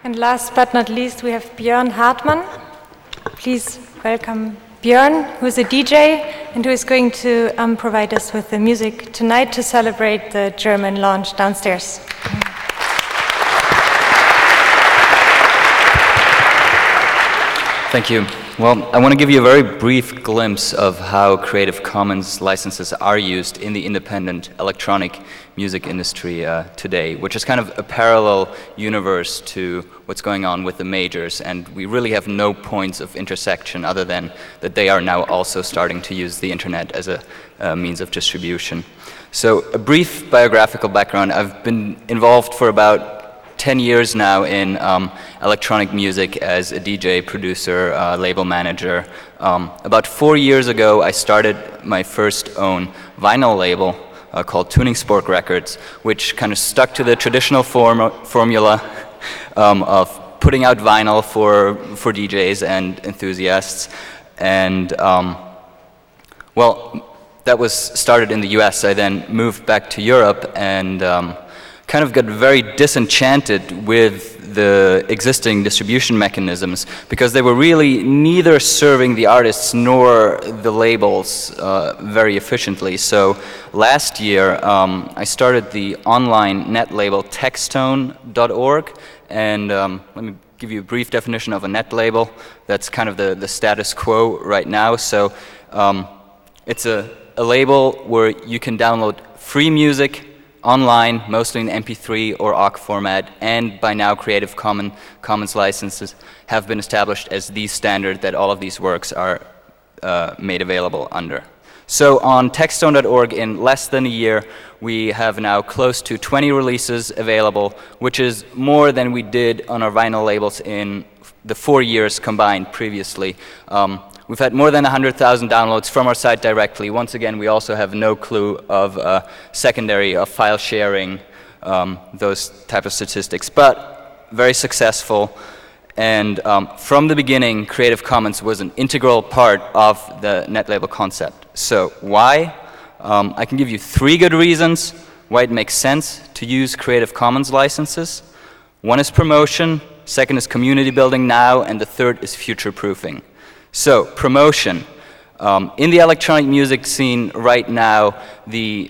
And last but not least, we have Björn Hartmann. Please welcome Björn, who is a DJ and who is going to provide us with the music tonight to celebrate the German launch downstairs. Thank you. Well, I want to give you a very brief glimpse of how Creative Commons licenses are used in the independent electronic music industry today, which is kind of a parallel universe to what's going on with the majors, and we really have no points of intersection other than that they are now also starting to use the internet as a means of distribution. So a brief biographical background. I've been involved for about 10 years now in electronic music as a DJ, producer, label manager. About 4 years ago, I started my first own vinyl label called Tuning Spork Records, which kind of stuck to the traditional formula of putting out vinyl for DJs and enthusiasts. And well, that was started in the US. I then moved back to Europe and kind of got very disenchanted with the existing distribution mechanisms because they were really neither serving the artists nor the labels very efficiently. So last year I started the online net label Textone.org, and let me give you a brief definition of a net label. That's kind of the status quo right now. So it's a label where you can download free music online, mostly in MP3 or OGG format, and by now Creative Commons licenses have been established as the standard that all of these works are made available under. So on Textone.org, in less than a year, we have now close to 20 releases available, which is more than we did on our vinyl labels in the 4 years combined previously. We've had more than 100,000 downloads from our site directly. Once again, we also have no clue of secondary of file sharing, those type of statistics, but very successful. And from the beginning, Creative Commons was an integral part of the net label concept. So why? I can give you 3 good reasons why it makes sense to use Creative Commons licenses. One is promotion, second is community building now, and the third is future-proofing. So, promotion. In the electronic music scene right now, the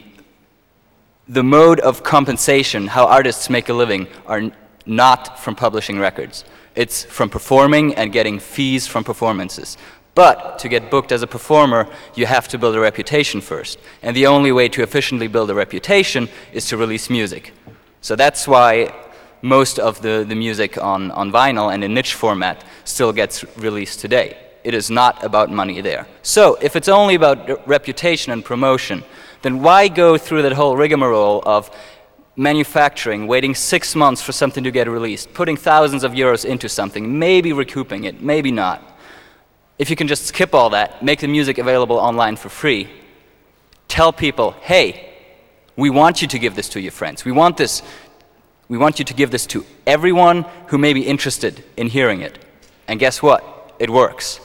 mode of compensation, how artists make a living, are not from publishing records. It's from performing and getting fees from performances. But to get booked as a performer, you have to build a reputation first. And the only way to efficiently build a reputation is to release music. So that's why most of the music on vinyl and in niche format still gets released today. It is not about money there. So if it's only about reputation and promotion, then why go through that whole rigmarole of manufacturing, waiting 6 months for something to get released, putting thousands of euros into something, maybe recouping it, maybe not. If you can just skip all that, make the music available online for free, tell people, hey, we want you to give this to your friends. We want you to give this to everyone who may be interested in hearing it. And guess what? It works.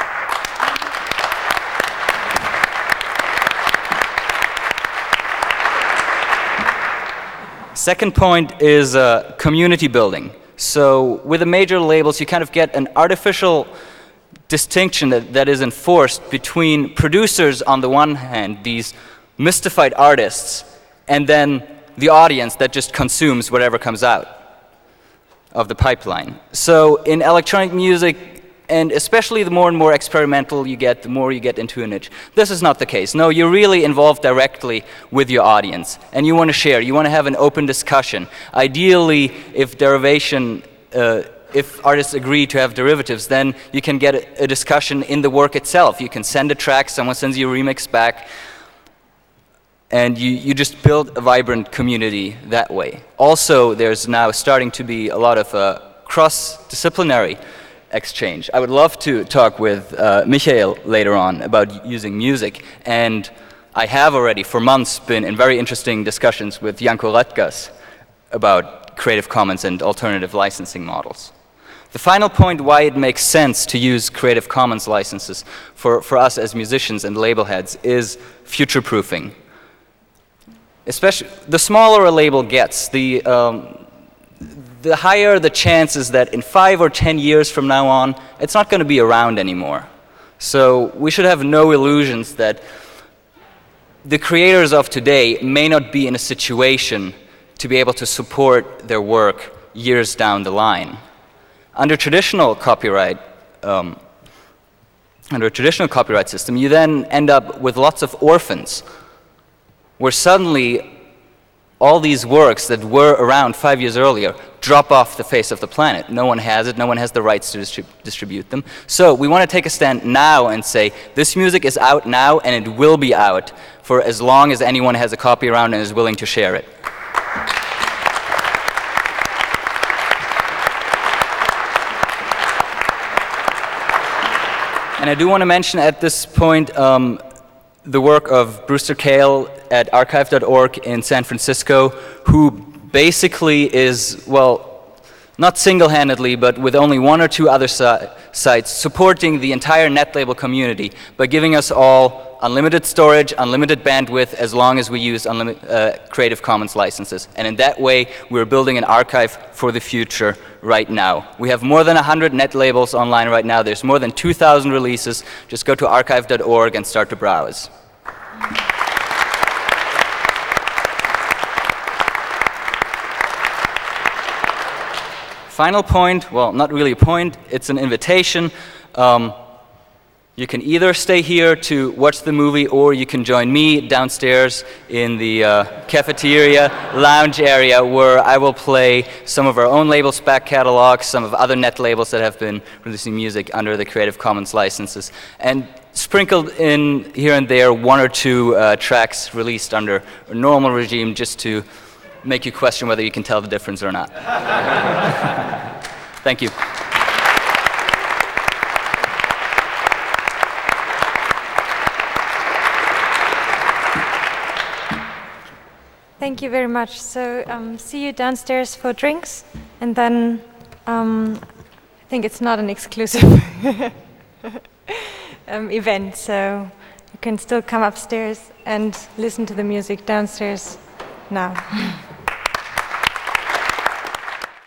Second point is community building. So with the major labels, you kind of get an artificial distinction that is enforced between producers on the one hand, these mystified artists, and then the audience that just consumes whatever comes out of the pipeline. So in electronic music, and especially the more and more experimental you get, the more you get into a niche. This is not the case. No, you're really involved directly with your audience, and you want to share, you want to have an open discussion. Ideally, if derivation, if artists agree to have derivatives, then you can get a discussion in the work itself. You can send a track, someone sends you a remix back, and you just build a vibrant community that way. Also, there's now starting to be a lot of cross-disciplinary exchange. I would love to talk with Michael later on about using music, and I have already for months been in very interesting discussions with Janko Rutgas about Creative Commons and alternative licensing models. The final point why it makes sense to use Creative Commons licenses for us as musicians and label heads is future-proofing. Especially, the smaller a label gets, the the higher the chances that in 5 or 10 years from now on, it's not going to be around anymore. So we should have no illusions that the creators of today may not be in a situation to be able to support their work years down the line. Under traditional copyright, under a traditional copyright system, you then end up with lots of orphans, where suddenly all these works that were around 5 years earlier drop off the face of the planet. No one has it, no one has the rights to distribute them. So we want to take a stand now and say, this music is out now and it will be out for as long as anyone has a copy around and is willing to share it. And I do want to mention at this point the work of Brewster Kahle at archive.org in San Francisco, who basically is, well, not single-handedly, but with only 1 or 2 other sites, supporting the entire NetLabel community by giving us all unlimited storage, unlimited bandwidth, as long as we use Creative Commons licenses. And in that way, we're building an archive for the future right now. We have more than 100 NetLabels online right now. There's more than 2,000 releases. Just go to archive.org and start to browse. Final point, well, not really a point, it's an invitation. You can either stay here to watch the movie, or you can join me downstairs in the cafeteria lounge area, where I will play some of our own labels' back catalogs, some of other net labels that have been releasing music under the Creative Commons licenses, and sprinkled in here and there 1 or 2 tracks released under a normal regime, just to make you question whether you can tell the difference or not. Thank you. Thank you very much. So see you downstairs for drinks, and then I think it's not an exclusive event, so you can still come upstairs and listen to the music downstairs now.